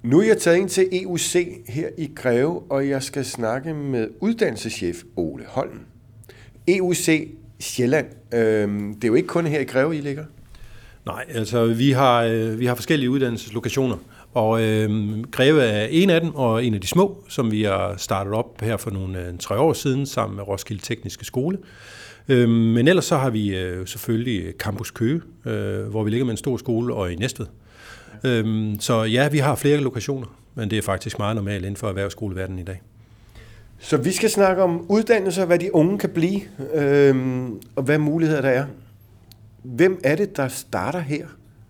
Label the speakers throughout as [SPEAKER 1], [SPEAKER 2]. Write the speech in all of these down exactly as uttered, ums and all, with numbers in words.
[SPEAKER 1] Nu er jeg taget ind til E U C her i Greve, og jeg skal snakke med uddannelseschef Ole Holm. E U C Sjælland, øh, det er jo ikke kun her i Greve, I ligger?
[SPEAKER 2] Nej, altså vi har, øh, vi har forskellige uddannelseslokationer, og øh, Greve er en af dem, og en af de små, som vi har startet op her for nogle øh, tre år siden sammen med Roskilde Tekniske Skole. Øh, men ellers så har vi øh, selvfølgelig Campus Køge, øh, hvor vi ligger med en stor skole, og i Næstved. Øh, så ja, vi har flere lokationer, men det er faktisk meget normalt inden for erhvervsskoleverdenen i dag.
[SPEAKER 1] Så vi skal snakke om uddannelser, hvad de unge kan blive, øh, og hvad muligheder der er. Hvem er det, der starter her?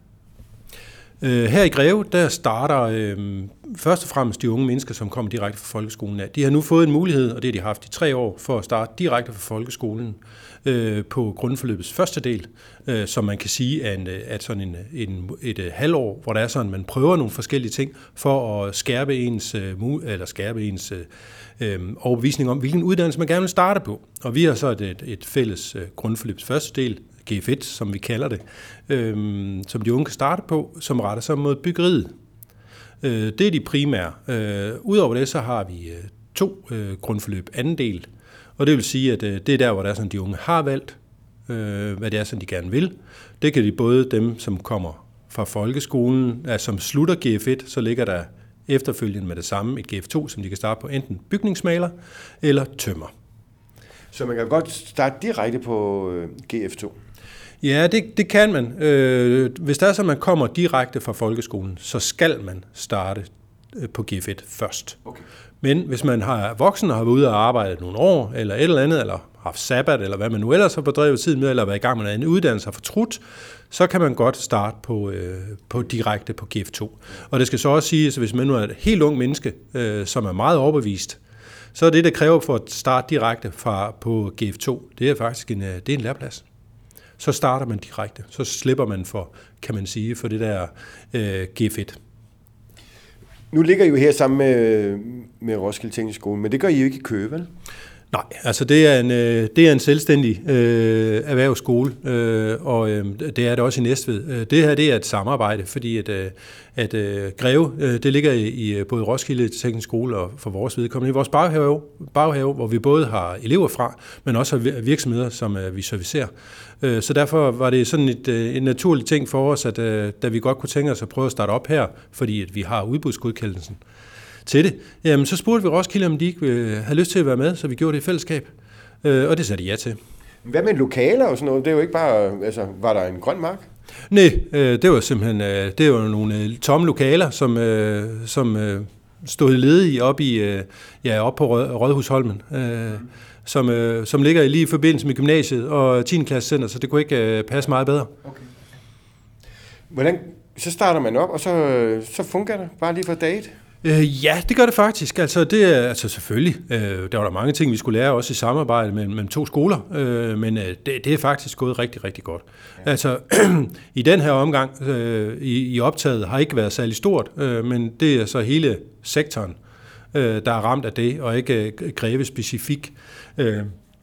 [SPEAKER 2] Her i Greve, der starter øh, først og fremmest de unge mennesker, som kommer direkte fra folkeskolen af. De har nu fået en mulighed, og det har de haft i tre år, for at starte direkte fra folkeskolen øh, på grundforløbets første del, øh, som man kan sige er, en, er sådan en, en, et, et halvår, hvor der er sådan, man prøver nogle forskellige ting for at skærpe ens, øh, eller skærpe ens øh, overbevisning om, hvilken uddannelse man gerne vil starte på. Og vi har så et, et fælles øh, grundforløbets første del, G F et, som vi kalder det, øh, som de unge kan starte på, som retter sig mod byggeriet. Øh, det er de primære. Øh, Udover det, så har vi øh, to øh, grundforløb anden del, og det vil sige, at øh, det er der, hvor der er sådan, de unge har valgt, øh, hvad det er, som de gerne vil. Det kan de både dem, som kommer fra folkeskolen, altså som slutter G F et, så ligger der efterfølgende med det samme et G F to, som de kan starte på enten bygningsmaler eller tømrer.
[SPEAKER 1] Så man kan godt starte direkte på øh, G F to?
[SPEAKER 2] Ja, det, det kan man. Øh, hvis der er så, man kommer direkte fra folkeskolen, så skal man starte på G F et først. Okay. Men hvis man har voksen og har været ude og arbejde nogle år, eller et eller andet, eller haft sabbat, eller hvad man nu ellers har fordrevet tiden med, eller været i gang med en uddannelse og fortrudt, så kan man godt starte på, øh, på direkte på G F to. Og det skal så også siges, at hvis man nu er et helt ung menneske, øh, som er meget overbevist, så er det, der kræver for at starte direkte fra, på G F to, det er faktisk en, det er en læreplads. Så starter man direkte. Så slipper man for, kan man sige, for det der øh, G F et.
[SPEAKER 1] Nu ligger I jo her sammen med, med Roskilde Tekniske Skole, men det gør I jo ikke i Køge, vel? Nej,
[SPEAKER 2] altså det er en, det er en selvstændig øh, erhvervsskole, øh, og øh, det er det også i Næstved. Det her det er et samarbejde, fordi at, at øh, Greve, øh, det ligger i, i både Roskilde Tekniske Skole og for vores vedkommende i vores baghave, baghave, hvor vi både har elever fra, men også har virksomheder, som øh, vi servicerer. Øh, så derfor var det sådan et, en naturlig ting for os, at øh, da vi godt kunne tænke os at prøve at starte op her, fordi at vi har udbudsgodkendelsen til det, jamen, så spurgte vi Roskilde, om de ikke øh, havde lyst til at være med, så vi gjorde det i fællesskab, øh, og det sagde de ja til.
[SPEAKER 1] Hvad med lokaler og sådan noget? Det er jo ikke bare, altså, var der en grøn mark?
[SPEAKER 2] Nej, øh, det var simpelthen, øh, det var nogle øh, tomme lokaler, som, øh, som øh, stod ledige op i, øh, ja, op på Rød, Rådhusholmen, øh, mm. som, øh, som ligger lige i forbindelse med gymnasiet og tiende klasse center, så det kunne ikke øh, passe meget bedre. Okay.
[SPEAKER 1] Hvordan, så starter man op, og så, så fungerer det bare lige fra dag et?
[SPEAKER 2] Øh, ja, det gør det faktisk. Altså, det er altså selvfølgelig. Øh, der var der mange ting, vi skulle lære også i samarbejde mellem, mellem to skoler, øh, men øh, det, det er faktisk gået rigtig, rigtig godt. Ja. Altså, i den her omgang øh, i, i optaget har ikke været særlig stort, øh, men det er så hele sektoren, øh, der er ramt af det, og ikke øh, Greve specifik. Øh,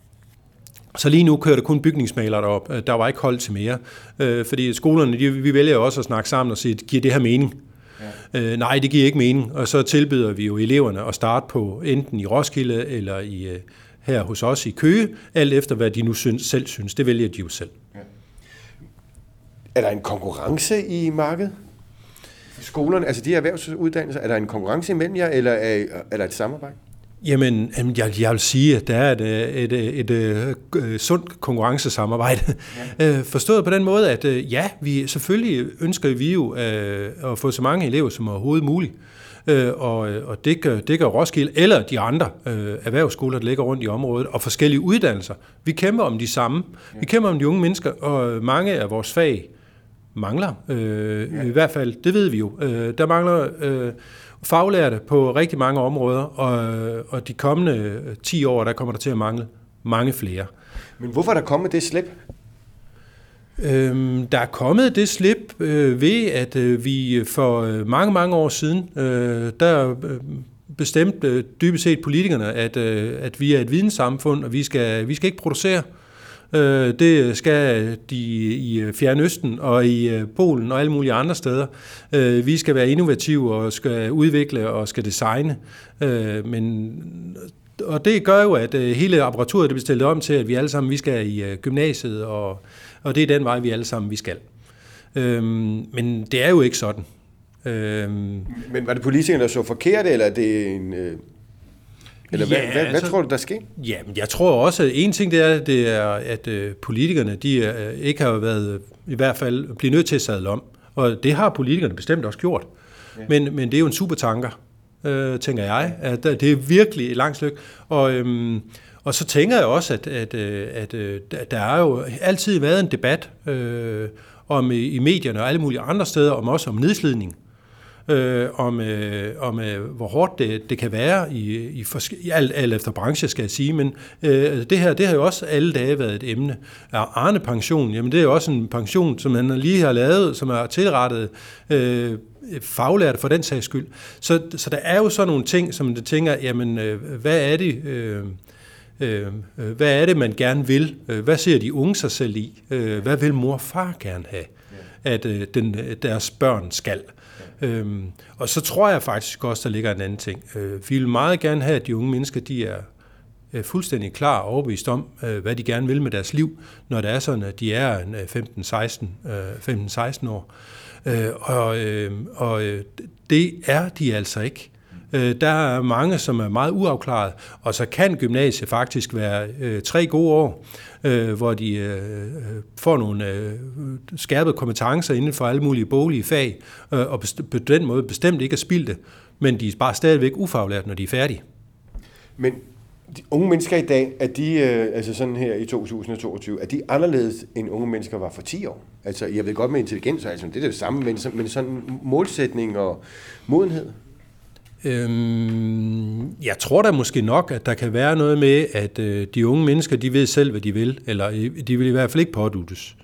[SPEAKER 2] Så lige nu kører der kun bygningsmalere derop. Der var ikke hold til mere, øh, fordi skolerne, de, vi vælger også at snakke sammen og sige, giver det her mening? Ja. Øh, nej, det giver ikke mening, og så tilbyder vi jo eleverne at starte på enten i Roskilde eller i, øh, her hos os i Køge, alt efter hvad de nu synes, selv synes. Det vælger de jo selv. Ja.
[SPEAKER 1] Er der en konkurrence i markedet? Skolerne, altså de her erhvervsuddannelser, er der en konkurrence imellem jer, eller er, er der et samarbejde?
[SPEAKER 2] Jamen, jeg, jeg vil sige, at der er et, et, et, et, et sundt konkurrencesamarbejde. Ja. Forstået på den måde, at ja, vi selvfølgelig ønsker vi jo at få så mange elever som overhovedet muligt. Og, og det, gør, det gør Roskilde eller de andre erhvervsskoler, der ligger rundt i området, og forskellige uddannelser. Vi kæmper om de samme. Ja. Vi kæmper om de unge mennesker, og mange af vores fag mangler. Øh, ja. I hvert fald, det ved vi jo. Øh, der mangler øh, faglærte på rigtig mange områder, og, og de kommende ti år, der kommer der til at mangle mange flere.
[SPEAKER 1] Men hvorfor er der kommet det slip?
[SPEAKER 2] Øhm, der er kommet det slip øh, ved, at øh, vi for mange, mange år siden, øh, der øh, bestemte øh, dybest set politikerne, at, øh, at vi er et videnssamfund, og vi skal, vi skal ikke producere. Øh, det skal de i Fjernøsten og i Polen og alle mulige andre steder. Øh, vi skal være innovative og skal udvikle og skal designe. Øh, men, og det gør jo, at hele apparaturet det bliver stillet om til, at vi alle sammen vi skal i gymnasiet, og, og det er den vej, vi alle sammen vi skal. Øh, men det er jo ikke sådan. Øh,
[SPEAKER 1] men var det politikerne, der så forkert, eller er det en... Øh Eller ja, hvad, hvad, altså, hvad tror du, der sker?
[SPEAKER 2] Ja, jeg tror også, at en ting det er, det er at øh, politikerne de, øh, ikke har været, i hvert fald, blive nødt til at sadle om. Og det har politikerne bestemt også gjort. Ja. Men, men det er jo en supertanker, øh, tænker jeg. At det er virkelig et langt stykke. Og, øhm, og så tænker jeg også, at, at, at, at der er jo altid været en debat øh, om i medierne og alle mulige andre steder, om også om nedslidning. Øh, om, øh, om øh, hvor hårdt det, det kan være i, i, forske- i alt, alt efter branche, skal jeg sige, men øh, det her det har jo også alle dage været et emne. Arne-pension, jamen det er jo også en pension, som man lige har lavet, som er tilrettet øh, faglært for den sags skyld. Så, så der er jo sådan nogle ting, som man tænker, jamen øh, hvad er det... Øh, Øh, hvad er det, man gerne vil? Hvad ser de unge sig selv i? Øh, hvad vil mor og far gerne have, at øh, den, deres børn skal? Ja. Øhm, og så tror jeg faktisk også, der ligger en anden ting. Øh, vi vil meget gerne have, at de unge mennesker de er øh, fuldstændig klar og overbevist om, øh, hvad de gerne vil med deres liv, når det er sådan, at de er femten seksten år. Øh, og øh, og øh, det er de altså ikke. Der er mange, som er meget uafklaret, og så kan gymnasiet faktisk være øh, tre gode år, øh, hvor de øh, får nogle øh, skærpede kompetencer inden for alle mulige boglige fag, øh, og best- på den måde bestemt ikke er spildte, men de er bare stadigvæk ufaglærte, når de er færdige.
[SPEAKER 1] Men de unge mennesker i dag, er de, øh, altså sådan her i to tusind og toogtyve, er de anderledes end unge mennesker var for ti år? Altså, jeg ved godt med intelligens, altså, det er det samme, men, men sådan målsætning og modenhed?
[SPEAKER 2] Øhm, jeg tror da måske nok, at der kan være noget med, at øh, de unge mennesker, de ved selv, hvad de vil, eller de vil i hvert fald ikke påduttes.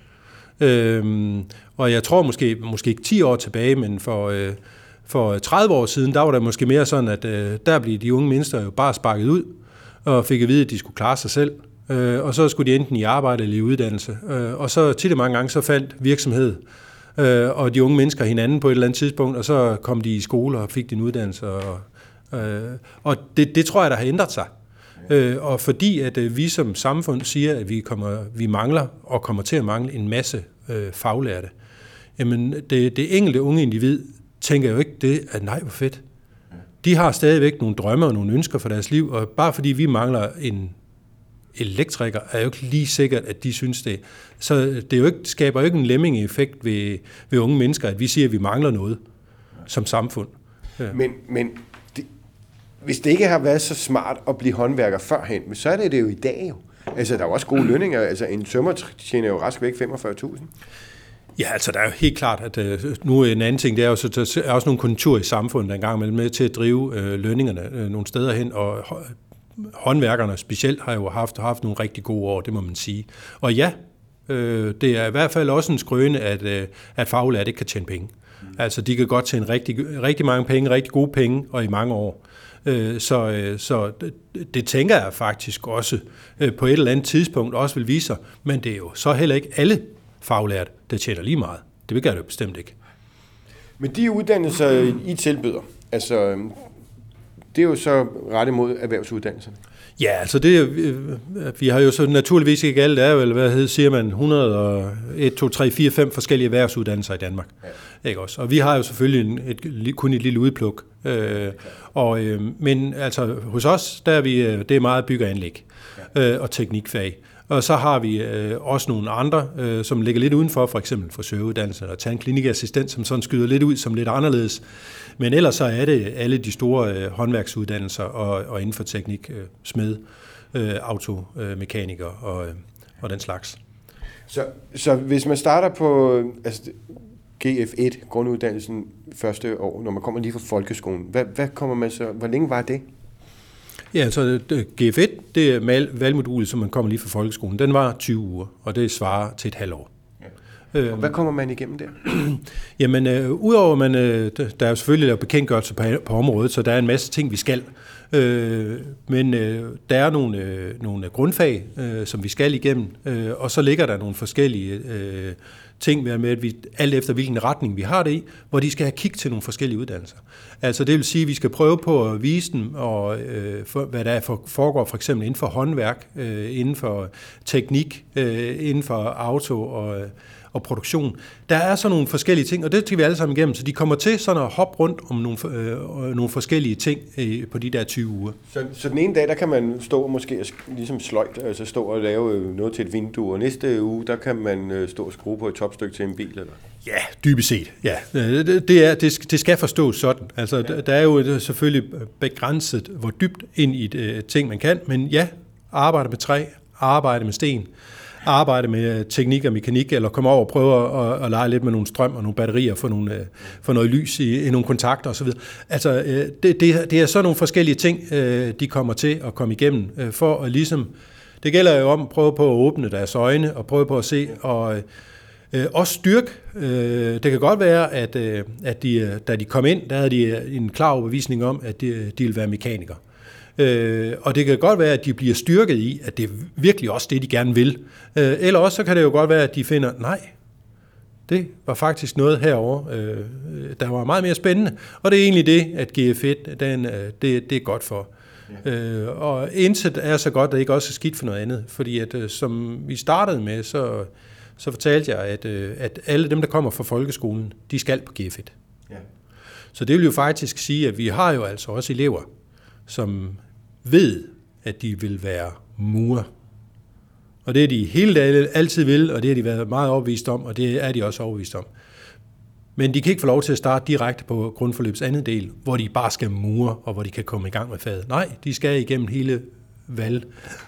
[SPEAKER 2] Øhm, og jeg tror måske, måske ikke ti år tilbage, men for, øh, for tredive år siden, der var der måske mere sådan, at øh, der blev de unge mennesker jo bare sparket ud, og fik at vide, at de skulle klare sig selv. Øh, og så skulle de enten i arbejde eller i uddannelse. Øh, og så tit og mange gange, så faldt virksomhed og de unge mennesker hinanden på et eller andet tidspunkt, og så kom de i skole og fik din uddannelse. Og, øh, og det, det tror jeg, der har ændret sig. Øh, og fordi at øh, vi som samfund siger, at vi, kommer, vi mangler og kommer til at mangle en masse øh, faglærte, jamen det, det enkelte unge individ tænker jo ikke det, at nej, hvor fedt. De har stadigvæk nogle drømme og nogle ønsker for deres liv, og bare fordi vi mangler en elektriker, er jo ikke lige sikkert, at de synes det. Så det, er jo ikke, det skaber jo ikke en lemming-effekt ved, ved unge mennesker, at vi siger, at vi mangler noget som samfund. Ja.
[SPEAKER 1] Men, men det, hvis det ikke har været så smart at blive håndværker førhen, så er det det jo i dag jo. Altså, der er jo også gode lønninger. Altså, en tømrer tjener jo rask væk femogfyrre tusind.
[SPEAKER 2] Ja, altså, der er jo helt klart, at øh, nu en anden ting, det er jo, så der er også nogle konjunkturer i samfundet, der engang er med til at drive øh, lønningerne øh, nogle steder hen, og håndværkerne specielt har jo haft, haft nogle rigtig gode år, det må man sige. Og ja, øh, det er i hvert fald også en skrøne, at, øh, at faglærte ikke kan tjene penge. Mm. Altså, de kan godt tjene rigtig, rigtig mange penge, rigtig gode penge, og i mange år. Øh, så øh, så det, det tænker jeg faktisk også øh, på et eller andet tidspunkt også vil vise sig, men det er jo så heller ikke alle faglærte, der tjener lige meget. Det vil jeg jo bestemt ikke.
[SPEAKER 1] Men de uddannelser, I tilbyder, altså... Det er jo så ret imod erhvervsuddannelserne.
[SPEAKER 2] Ja, altså det, vi har jo så naturligvis ikke alt, det er vel, hvad siger man, et hundrede og en, to, tre, fire, fem forskellige erhvervsuddannelser i Danmark. Ja. Ikke også? Og vi har jo selvfølgelig et, et, kun et lille udpluk. Øh, og, øh, men altså hos os, der er vi, det er meget byggeanlæg øh, og teknikfag. Og så har vi øh, også nogle andre, øh, som ligger lidt udenfor, for eksempel frisøruddannelsen og tandklinikassistent, som sådan skyder lidt ud som lidt anderledes. Men ellers så er det alle de store øh, håndværksuddannelser og, og inden for teknik, øh, smed, øh, automekaniker og, øh, og den slags.
[SPEAKER 1] Så, så hvis man starter på altså, G F et, grunduddannelsen, første år, når man kommer lige fra folkeskolen, hvad, hvad kommer man så, hvor længe var det?
[SPEAKER 2] Ja, altså G F et, det er valgmodulet, som man kommer lige fra folkeskolen, den var tyve uger, og det svarer til et halvt år.
[SPEAKER 1] Og hvad kommer man igennem der?
[SPEAKER 2] Jamen, øh, udover man, øh, der er jo selvfølgelig lavet bekendtgørelse på, på området, så der er en masse ting, vi skal. Øh, men øh, der er nogle, øh, nogle grundfag, øh, som vi skal igennem, øh, og så ligger der nogle forskellige øh, ting med, at vi, alt efter hvilken retning vi har det i, hvor de skal have kig til nogle forskellige uddannelser. Altså det vil sige, at vi skal prøve på at vise dem, og, øh, for, hvad der er for, foregår for eksempel inden for håndværk, øh, inden for teknik, øh, inden for auto og og produktion. Der er så nogle forskellige ting, og det skal vi alle sammen igennem, så de kommer til sådan at hoppe rundt om nogle, øh, nogle forskellige ting øh, på de der tyve uger.
[SPEAKER 1] Så, så den ene dag, der kan man stå og måske ligesom sløjt, altså stå og lave noget til et vindue, og næste uge, der kan man stå og skrue på et topstykke til en bil, eller?
[SPEAKER 2] Ja, dybest set, ja. Det, det, er, det, det skal forstås sådan. Altså, ja. Der er jo selvfølgelig begrænset, hvor dybt ind i et ting man kan, men ja, arbejde med træ, arbejde med sten, arbejde med teknik og mekanik, eller komme over og prøve at, at lege lidt med nogle strøm og nogle batterier, få, nogle, få noget lys i, i nogle kontakter osv. Altså, det, det, det er så nogle forskellige ting, de kommer til at komme igennem, for at ligesom, det gælder jo om at prøve på at åbne deres øjne, og prøve på at se, og øh, også styrke. Det kan godt være, at, at de, da de kom ind, der havde de en klar overbevisning om, at de, de ville være mekanikere. Øh, og det kan godt være, at de bliver styrket i, at det er virkelig også det, de gerne vil. Øh, eller også så kan det jo godt være, at de finder, nej, det var faktisk noget herovre, øh, der var meget mere spændende. Og det er egentlig det, at G F et, den, det, det er godt for. Ja. Øh, og intet er så godt, at det ikke også er skidt for noget andet. Fordi at, som vi startede med, så, så fortalte jeg, at, at alle dem, der kommer fra folkeskolen, de skal på G F et. Ja. Så det vil jo faktisk sige, at vi har jo altså også elever, som ved, at de vil være murer. Og det er de hele dagen altid vil, og det har de været meget overbevist om, og det er de også overbevist om. Men de kan ikke få lov til at starte direkte på grundforløbets anden del, hvor de bare skal mure, og hvor de kan komme i gang med faget. Nej, de skal igennem hele valg.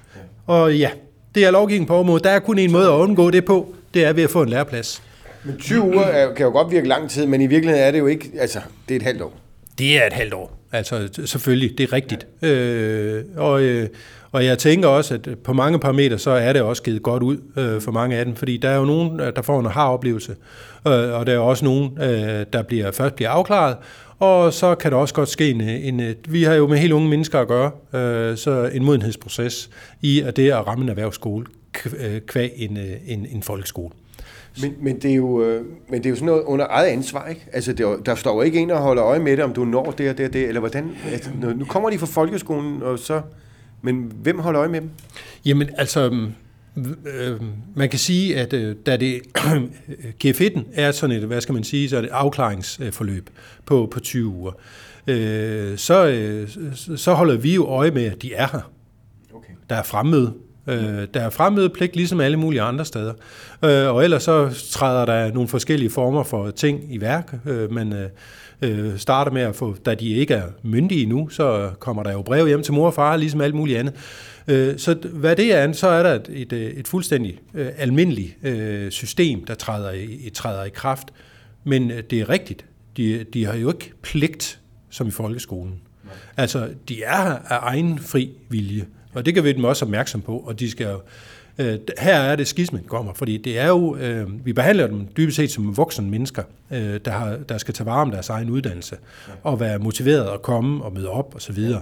[SPEAKER 2] Og ja, det er lovgivning på området. Der er kun en måde at undgå det på, det er ved at få en læreplads.
[SPEAKER 1] Men tyve uger er, kan jo godt virke lang tid, men i virkeligheden er det jo ikke, altså det er et halvt år.
[SPEAKER 2] Det er et halvt år. Altså selvfølgelig, det er rigtigt. Ja. Øh, og, øh, og jeg tænker også, at på mange parametre, så er det også givet godt ud øh, for mange af dem, fordi der er jo nogen, der får en aha-oplevelse, øh, og der er også nogen, øh, der bliver, først bliver afklaret, og så kan der også godt ske en, en vi har jo med helt unge mennesker at gøre, øh, så en modenhedsproces i at det at ramme en erhvervsskole kvæg en, en, en folkeskole.
[SPEAKER 1] Men, men, det er jo, øh, men det er jo sådan noget under eget ansvar, ikke? Altså, det er, der står jo ikke en og holder øje med det, om du når det og det og det, eller hvordan? Altså, nu kommer de fra folkeskolen, og så, men hvem holder øje med dem?
[SPEAKER 2] Jamen, altså, øh, man kan sige, at øh, da det G F et er sådan et, hvad skal man sige, så er det et afklaringsforløb på, på tyve uger, øh, så, øh, så holder vi jo øje med, at de er her. Okay. Der er fremmøde. Øh, der er fremmødepligt ligesom alle mulige andre steder. Øh, og ellers så træder der nogle forskellige former for ting i værk. Øh, man øh, starter med at få, da de ikke er myndige endnu, så kommer der jo brev hjem til mor og far, ligesom alt muligt andet. Øh, så hvad det er, så er der et, et, et fuldstændig øh, almindeligt øh, system, der træder i, træder i kraft. Men øh, det er rigtigt. De, de har jo ikke pligt, som i folkeskolen. Nej. Altså, de er her af egen fri vilje. Og det kan vi dem også opmærksom på, og de skal jo, øh, her er det skismen kommer, fordi det er jo, øh, vi behandler dem dybest set som voksne mennesker, øh, der, har, der skal tage vare om deres egen uddannelse, ja. Og være motiveret at komme og møde op osv. Ja. Ja.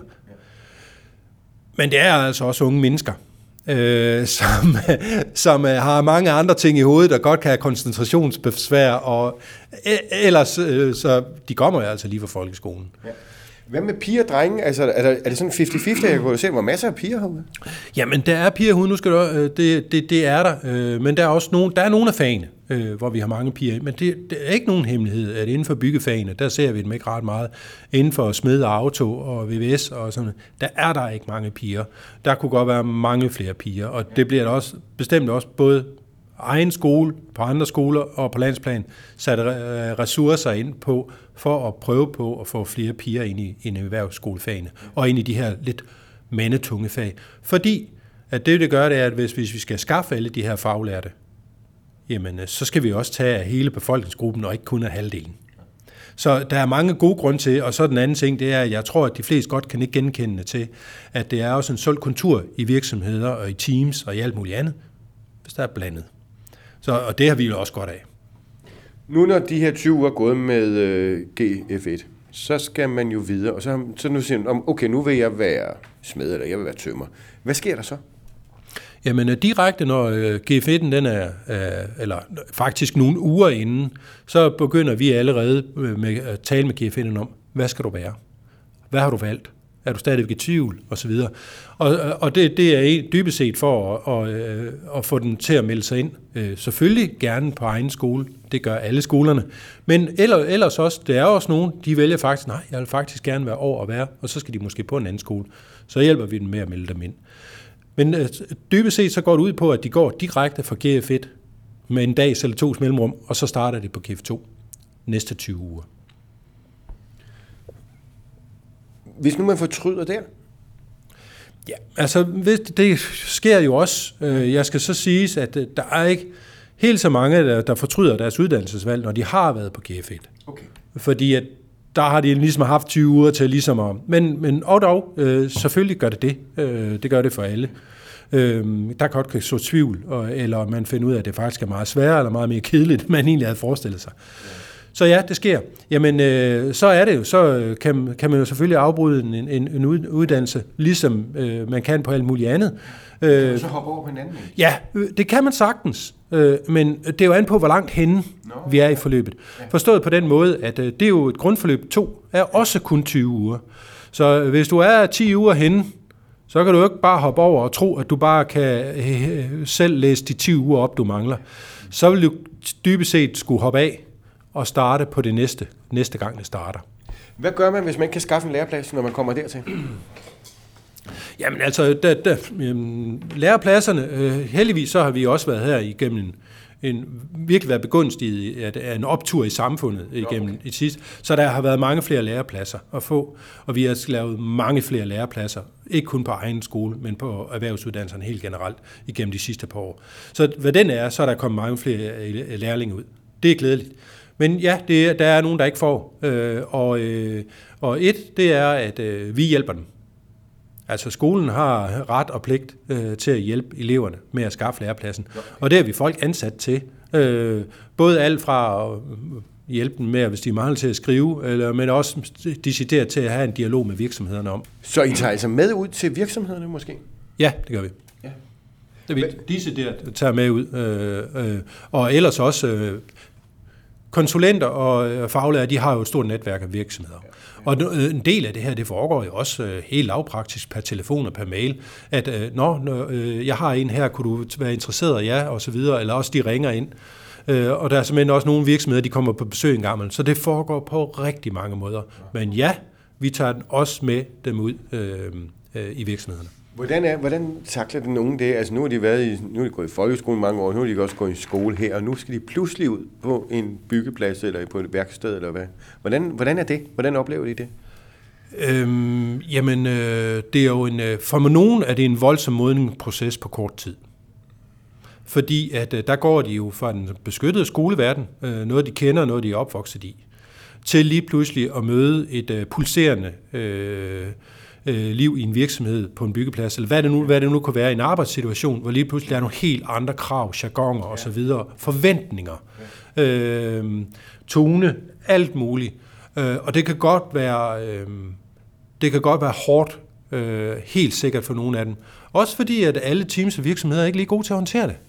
[SPEAKER 2] Men det er altså også unge mennesker, øh, som, som har mange andre ting i hovedet, der godt kan have koncentrationsbesvær, og ellers, øh, så de kommer jo altså lige fra folkeskolen. Ja.
[SPEAKER 1] Hvad med piger og drenge? Altså, er, der, er det sådan halvtreds halvtreds? Jeg kunne se, hvor masser af piger herude.
[SPEAKER 2] Jamen, der er piger herude, nu skal du, det, det, det er der. Men der er også nogle, der er nogle af fagene, hvor vi har mange piger. Men det, det er ikke nogen hemmelighed, at inden for byggefagene, der ser vi dem ikke ret meget. Inden for smed og auto og V V S og sådan, der er der ikke mange piger. Der kunne godt være mange flere piger, og det bliver der også bestemt også både egen skole, på andre skoler og på landsplan sat ressourcer ind på, for at prøve på at få flere piger ind i, ind i erhvervsskolefagene, og ind i de her lidt mandetunge fag. Fordi at det, det gør, det er, at hvis, hvis vi skal skaffe alle de her faglærte, jamen, så skal vi også tage af hele befolkningsgruppen, og ikke kun af halvdelen. Så der er mange gode grunde til, og så den anden ting, det er, at jeg tror, at de fleste godt kan ikke genkende til, at det er også en sund kultur i virksomheder og i teams og i alt muligt andet, hvis der er blandet. Så, og det har vi jo også godt af.
[SPEAKER 1] Nu når de her tyve uger er gået med øh, G F et, så skal man jo videre, og så, så nu siger man, okay, nu vil jeg være smed, eller jeg vil være tømrer. Hvad sker der så?
[SPEAKER 2] Jamen direkte, når G F et'en den er, eller faktisk nogle uger inden, så begynder vi allerede med at tale med G F et'en om, hvad skal du være? Hvad har du valgt? Er du stadigvæk i tvivl? Og så videre. Og, og det, det er dybest set for at, at, at få dem til at melde sig ind. Selvfølgelig gerne på egen skole. Det gør alle skolerne. Men ellers også, det er også nogen, de vælger faktisk, nej, jeg vil faktisk gerne være over at være, og så skal de måske på en anden skole. Så hjælper vi dem med at melde dem ind. Men dybest set så går det ud på, at de går direkte fra G F et med en dags eller tos mellemrum, og så starter de på G F to næste tyve uger.
[SPEAKER 1] Hvis nu man fortryder der?
[SPEAKER 2] Ja, altså det sker jo også. Jeg skal så sige, at der er ikke helt så mange, der fortryder deres uddannelsesvalg, når de har været på G F et. Okay. Fordi at der har de ligesom haft tyve uger til ligesom at... Men, men og dog, øh, selvfølgelig gør det det. Øh, det gør det for alle. Øh, der kan godt så tvivl, og, eller man finder ud af, at det faktisk er meget sværere, eller meget mere kedeligt, end man egentlig havde forestillet sig. Ja. Så ja, det sker. Jamen, øh, så er det jo, så kan, kan man jo selvfølgelig afbryde en, en, en uddannelse, ligesom øh, man kan på alt muligt andet.
[SPEAKER 1] Kan man så hoppe over på hinanden?
[SPEAKER 2] Ja, det kan man sagtens, øh, men det er jo an på, hvor langt henne no, vi er i forløbet. Ja. Forstået på den måde, at øh, det er jo et grundforløb to, er også kun tyve uger. Så hvis du er ti uger henne, så kan du jo ikke bare hoppe over og tro, at du bare kan øh, selv læse de ti uger op, du mangler. Så vil du dybest set skulle hoppe af og starte på det næste, næste gang, det starter.
[SPEAKER 1] Hvad gør man, hvis man ikke kan skaffe en læreplads, når man kommer dertil?
[SPEAKER 2] Jamen altså, da, da, øhm, lærepladserne, øh, heldigvis så har vi også været her igennem en, en virkelig været begunstiget af en optur i samfundet igennem okay. et sidste. Så der har været mange flere lærepladser at få, og vi har lavet mange flere lærepladser, ikke kun på egen skole, men på erhvervsuddannelserne helt generelt igennem de sidste par år. Så hvad den er, så er der kommet mange flere lærlinge ud. Det er glædeligt. Men ja, det, der er nogen, der ikke får. Øh, og, øh, og et, det er, at øh, vi hjælper dem. Altså skolen har ret og pligt øh, til at hjælpe eleverne med at skaffe lærepladsen. Okay. Og det har vi folk ansat til. Øh, både alt fra at hjælpe dem med, hvis de mangler til at skrive, eller, men også decideret til at have en dialog med virksomhederne om.
[SPEAKER 1] Så I tager altså med ud til virksomhederne måske?
[SPEAKER 2] Ja, det gør vi. Ja. Det vi decideret tager med ud. Øh, øh, og ellers også... Øh, konsulenter og faglærere, de har jo et stort netværk af virksomheder. Og en del af det her, det foregår jo også helt lavpraktisk per telefon og per mail, at når jeg har en her, kunne du være interesseret, ja, og så videre, eller også de ringer ind. Og der er simpelthen også nogle virksomheder, de kommer på besøg en gang, så det foregår på rigtig mange måder. Men ja, vi tager den også med dem ud øh, øh, i virksomhederne.
[SPEAKER 1] Hvordan, er, hvordan takler den unge det? Altså nu har de været i, nu har de gået i folkeskolen mange år, nu har de også gået i skole her, og nu skal de pludselig ud på en byggeplads eller på et værksted eller hvad. Hvordan, hvordan er det? Hvordan oplever de det?
[SPEAKER 2] Øhm, jamen, øh, det er jo en, for nogen er det en voldsom modningsproces på kort tid. Fordi at øh, der går de jo fra den beskyttede skoleverden, øh, noget de kender, noget de er opvokset i, til lige pludselig at møde et øh, pulserende øh, liv i en virksomhed på en byggeplads, eller hvad det nu, hvad det nu kan være i en arbejdssituation, hvor lige pludselig er nogle helt andre krav, jargoner og så videre, forventninger, ja. øh, tone, alt muligt. Øh, og det kan godt være, øh, det kan godt være hårdt, øh, helt sikkert for nogle af dem. Også fordi, at alle teams og virksomheder er ikke lige gode til at håndtere det.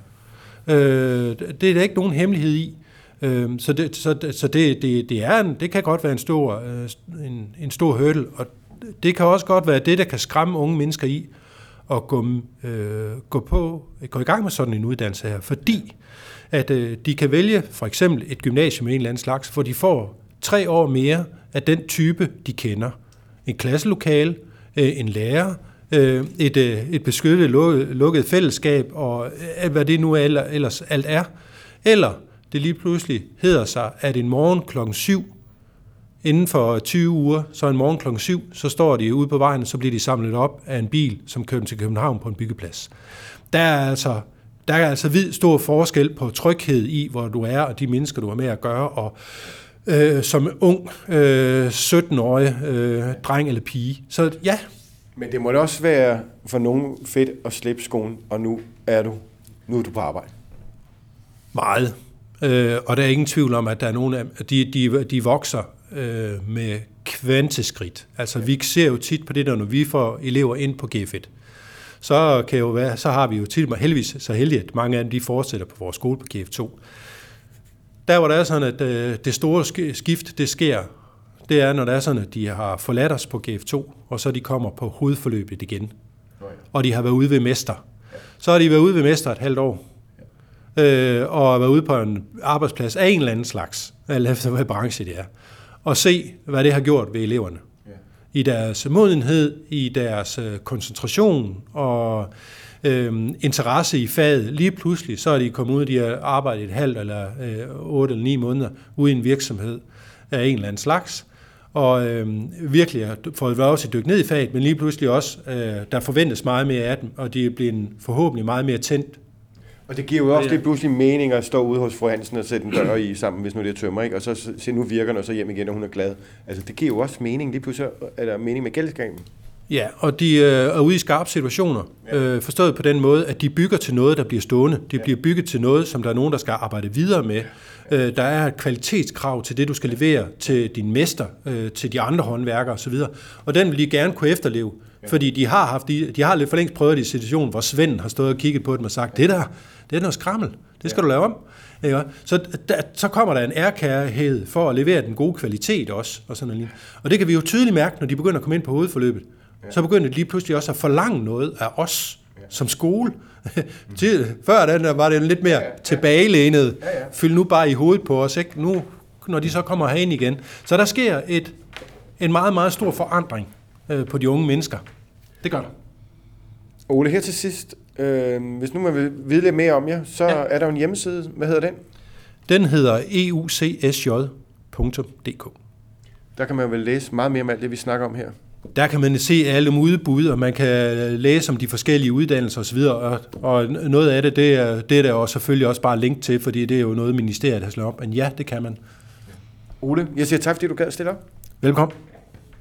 [SPEAKER 2] Øh, det er der ikke nogen hemmelighed i. Øh, så det, så, så det, det, det, er en, det kan godt være en stor, øh, en, en stor hurdle, og det kan også godt være det, der kan skræmme unge mennesker i at gå, øh, gå, på, gå i gang med sådan en uddannelse her, fordi at øh, de kan vælge for eksempel et gymnasium med en eller anden slags, hvor de får tre år mere af den type, de kender. En klasselokale, øh, en lærer, øh, et, øh, et beskyttet lukket, lukket fællesskab, og øh, hvad det nu ellers alt er. Eller det lige pludselig hedder sig, at en morgen klokken syv, inden for tyve uger, så en morgen klokken syv, så står de ude på vejen, og så bliver de samlet op af en bil, som kører til København på en byggeplads. Der er altså, der er altså vid stor forskel på tryghed i, hvor du er, og de mennesker, du har med at gøre, og øh, som ung, øh, sytten-årig øh, dreng eller pige. Så ja.
[SPEAKER 1] Men det må da også være for nogen fedt at slippe skolen, og nu er du, nu er du på arbejde.
[SPEAKER 2] Meget. Øh, og der er ingen tvivl om, at der er nogle af de, de, de vokser øh, med kvanteskridt. Altså vi ser jo tit på det der, når vi får elever ind på G F et. Så, kan jo være, så har vi jo tit heldigvis så heldigt, at mange af dem de fortsætter på vores skole på G F to. Der hvor der er sådan, at øh, det store skift, det sker, det er, når det er sådan, at de har forladt os på G F to, og så de kommer på hovedforløbet igen. Og de har været ude ved mester. Så har de været ude ved mester et halvt år. Øh, og været ude på en arbejdsplads af en eller anden slags, eller efter hvad branche det er, og se, hvad det har gjort ved eleverne. I deres modenhed, i deres øh, koncentration og øh, interesse i faget. Lige pludselig, så er de kommet ud, de har arbejdet et halvt eller øh, otte eller ni måneder ude i en virksomhed af en eller anden slags, og øh, virkelig har fået også dykke ned i faget, men lige pludselig også, øh, der forventes meget mere af dem, og de er blevet forhåbentlig meget mere tændt.
[SPEAKER 1] Og det giver jo også lidt pludselig mening at stå ude hos fru Hansen og sætte en dør i sammen, hvis nu det er tømmer, ikke? Og så se, nu virker den, og så hjem igen, og hun er glad. Altså, det giver jo også mening. Lige pludselig er der mening med gældskaben.
[SPEAKER 2] Ja, og de øh, er ude i skarpe situationer, ja. øh, forstået på den måde, at de bygger til noget, der bliver stående. De ja. bliver bygget til noget, som der er nogen, der skal arbejde videre med. Ja. Øh, der er et kvalitetskrav til det, du skal levere til din mester, øh, til de andre håndværkere osv. Og den vil de gerne kunne efterleve. Fordi de har haft de, de har lidt for længst prøvet i situationen, hvor Svend har stået og kigget på dem og sagt, det der, det er noget skrammel, det skal ja. du lave om. Ikke? Så, der, så kommer der en ærkærhed for at levere den gode kvalitet også. Og, sådan noget. Og det kan vi jo tydeligt mærke, når de begynder at komme ind på hovedforløbet. Ja. Så begynder de lige pludselig også at forlange noget af os ja. som skole. Før den, var det lidt mere ja, ja. tilbagelænet. Ja, ja. Fyld nu bare i hovedet på os. Ikke? Nu, når de så kommer herind igen. Så der sker et, en meget, meget stor forandring øh, på de unge mennesker. Det gør der.
[SPEAKER 1] Ole, her til sidst, øh, hvis nu man vil vide lidt mere om jer, så ja. er der en hjemmeside. Hvad hedder den?
[SPEAKER 2] Den hedder e u c s j punktum d k.
[SPEAKER 1] Der kan man vel læse meget mere om alt det, vi snakker om her.
[SPEAKER 2] Der kan man se alle udbud, og man kan læse om de forskellige uddannelser osv., og, og noget af det, det er, det er der også selvfølgelig også bare link til, fordi det er jo noget, ministeriet har slået op, men ja, det kan man.
[SPEAKER 1] Ole, jeg siger tak, fordi du gad stille op.
[SPEAKER 2] Velkommen.